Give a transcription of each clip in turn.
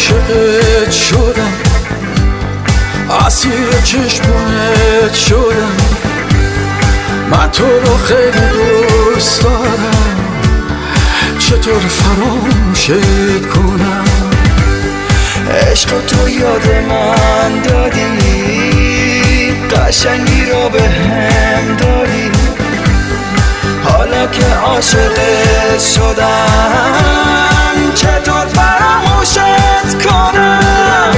عاشقت شدم، اسیر چشمونت شدم. من تو رو خیلی دوست دارم، چطور فراموشت کنم؟ عشق تو یاد من دادی، قشنگی رو به هم دادی. حالا که عاشقت شدم، چطور فراموشت کنم؟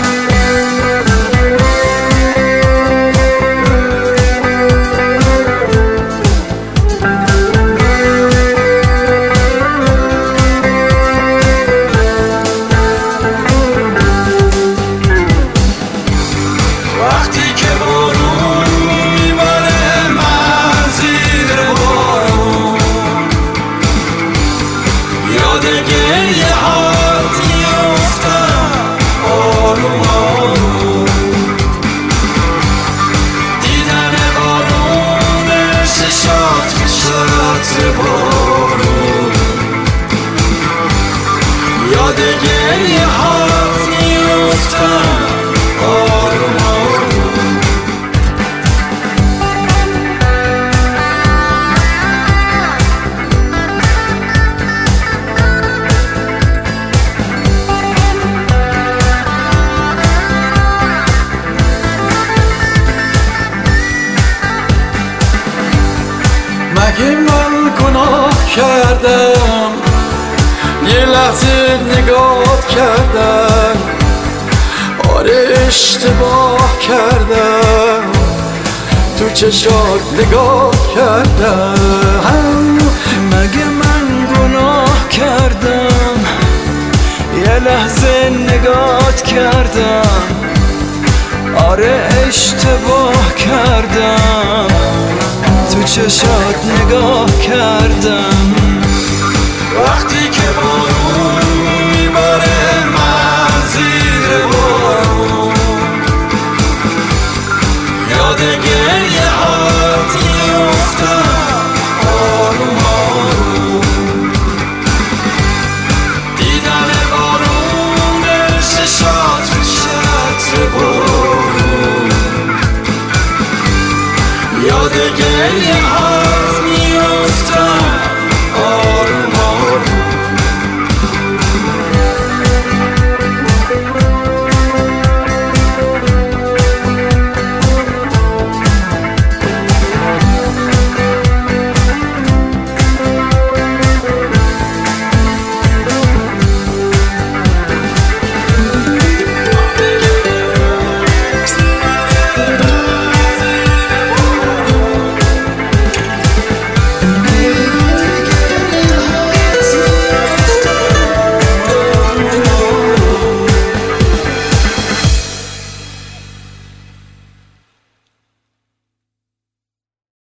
وقتی که بارون میباره من زیر بارون، یاد گریه هات میافتم آروم آروم. دیدن بارون چشات میشد بارون، یاد گریه هات میافتم آروم آروم. مگه من گناه کردم یه لحظه نگاه کردم؟ آره اشتباه کردم، تو چشات نگاه کردم. مگه من گناه کردم یه لحظه نگات کردم؟ آره اشتباه کردم، تو چشات نگاه کردم.